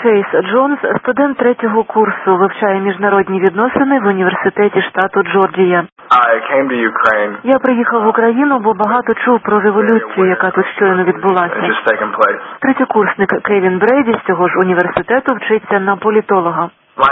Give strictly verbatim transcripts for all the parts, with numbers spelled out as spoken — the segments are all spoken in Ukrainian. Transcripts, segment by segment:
Чейз Джонс, студент третього курсу, вивчає міжнародні відносини в університеті штату Джорджія. Я приїхав в Україну, бо багато чув про революцію, яка тут щойно відбулася. Третьокурсник Кевін Брейді з цього ж університету вчиться на політолога.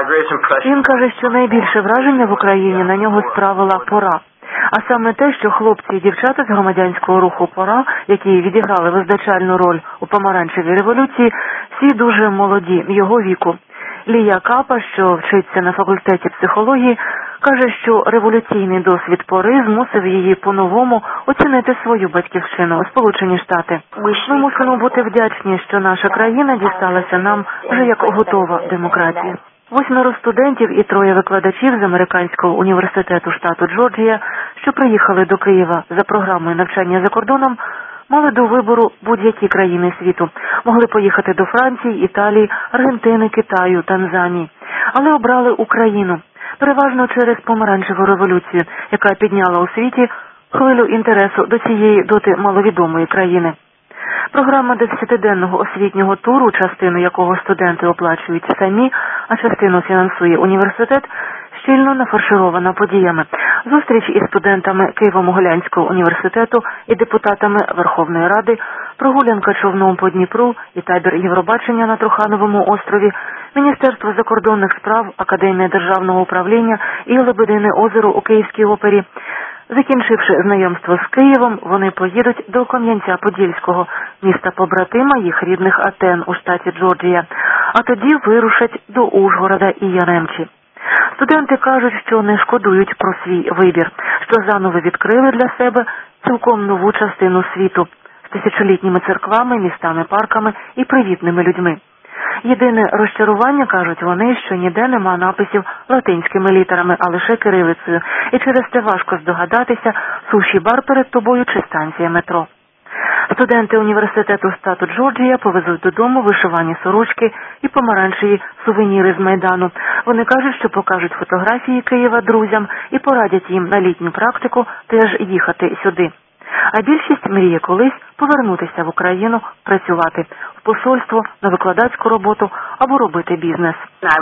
Він каже, що найбільше враження в Україні на нього справила пора. А саме те, що хлопці і дівчата з громадянського руху «Пора», які відіграли визначальну роль у помаранчевій революції, всі дуже молоді, його віку. Лія Капа, що вчиться на факультеті психології, каже, що революційний досвід «Пори» змусив її по-новому оцінити свою батьківщину – Сполучені Штати. Ми мусимо бути вдячні, що наша країна дісталася нам вже як готова демократія. Восьмеро студентів і троє викладачів з Американського університету штату Джорджія, що приїхали до Києва за програмою навчання за кордоном, мали до вибору будь-які країни світу. Могли поїхати до Франції, Італії, Аргентини, Китаю, Танзанії. Але обрали Україну, переважно через помаранчеву революцію, яка підняла у світі хвилю інтересу до цієї доти маловідомої країни. Програма десятиденного освітнього туру, частину якого студенти оплачують самі, а частину фінансує університет, щільно нафарширована подіями. Зустріч із студентами Києво-Могилянського університету і депутатами Верховної Ради, прогулянка човном по Дніпру і табір Євробачення на Трухановому острові, Міністерство закордонних справ, Академія державного управління і Лебедине озеро у Київській опері. Закінчивши знайомство з Києвом, вони поїдуть до Кам'янця-Подільського, міста-побратима їх рідних Атен у штаті Джорджія, а тоді вирушать до Ужгорода і Яремчі. Студенти кажуть, що не шкодують про свій вибір, що заново відкрили для себе цілком нову частину світу з тисячолітніми церквами, містами, парками і привітними людьми. Єдине розчарування, кажуть вони, що ніде нема написів латинськими літерами, а лише кирилицею, і через те важко здогадатися, суші-бар перед тобою чи станція метро. Студенти університету штату Джорджія повезуть додому вишивані сорочки і помаранчеві сувеніри з Майдану. Вони кажуть, що покажуть фотографії Києва друзям і порадять їм на літню практику теж їхати сюди. А більшість мріє колись повернутися в Україну, працювати в посольство, на викладацьку роботу або робити бізнес.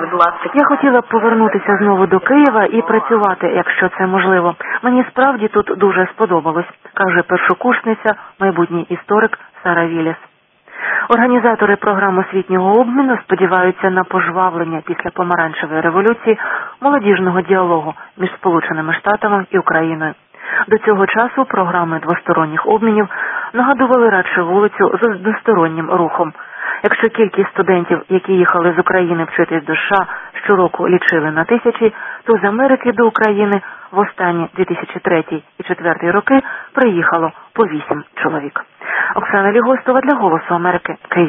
Я хотіла б повернутися знову до Києва і працювати, якщо це можливо. Мені справді тут дуже сподобалось, каже першокурсниця, майбутній історик Сара Вілліс. Організатори програм освітнього обміну сподіваються на пожвавлення після помаранчевої революції молодіжного діалогу між Сполученими Штатами і Україною. До цього часу програми двосторонніх обмінів нагадували радше вулицю з одностороннім рухом. Якщо кількість студентів, які їхали з України вчитись до США, щороку лічили на тисячі, то з Америки до України в останні дві тисячі третій і дві тисячі четвертий роки приїхало по вісім чоловік. Оксана Лігостова для «Голосу Америки», Київ.